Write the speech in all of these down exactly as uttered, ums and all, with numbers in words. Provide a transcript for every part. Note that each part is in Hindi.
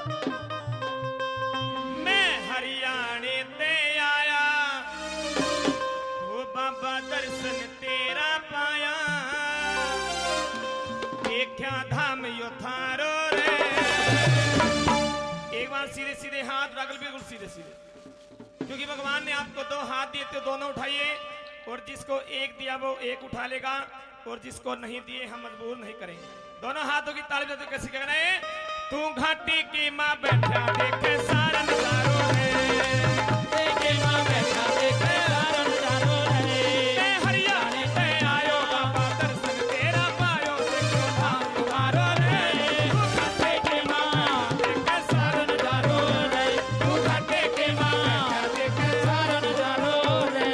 मैं हरियाणे ते आया, ओ बाबा दर्शन तेरा पाया, देखा धाम यो थारो रे। एक बार सीधे सीधे हाथ रगल, बिल्कुल सीधे सीधे, क्योंकि भगवान ने आपको दो हाथ दिए तो दोनों उठाइए, और जिसको एक दिया वो एक उठा लेगा, और जिसको नहीं दिए हम मजबूर नहीं करेंगे। दोनों हाथों की ताली बजाते कैसे कहना है? तू घाटी की माँ बैठा देखे सारा नजारो रे, देखे माँ बैठा देखे सारा नजारो रे। मैं हरियाणा से आयो बाबा दर्शन तेरा पायो, देखो धाम तुम्हारो रे। तू घाटी की माँ देखे सारा नजारो रे, तू घाटी की माँ देखे सारा नजारो रे।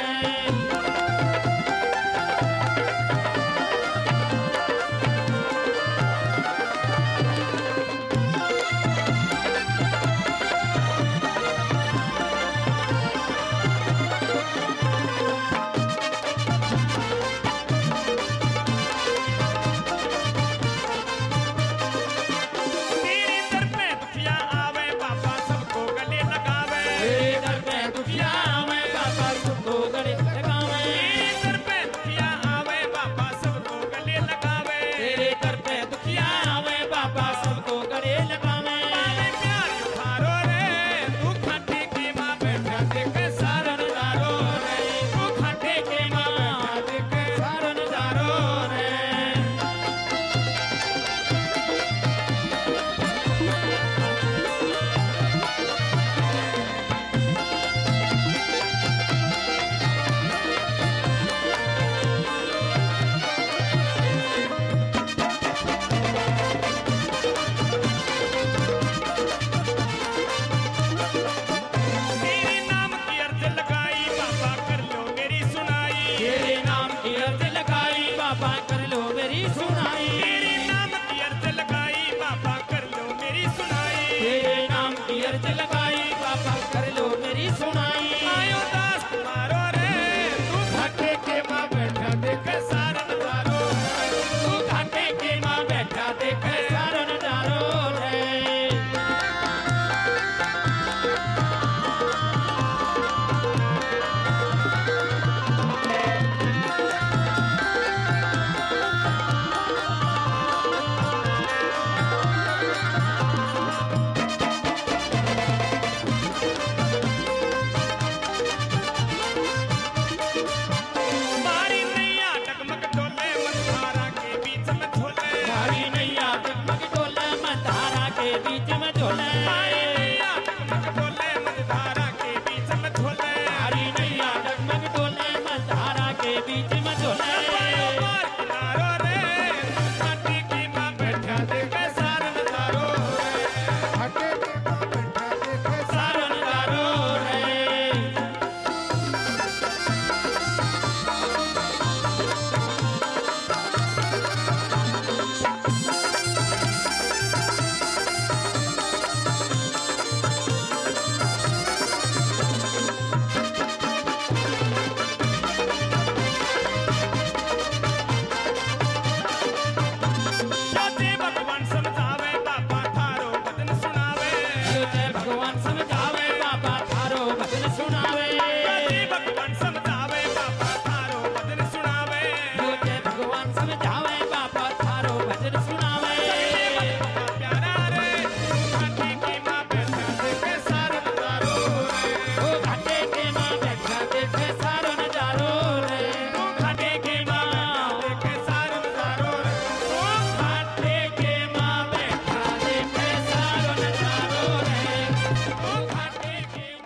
बीच में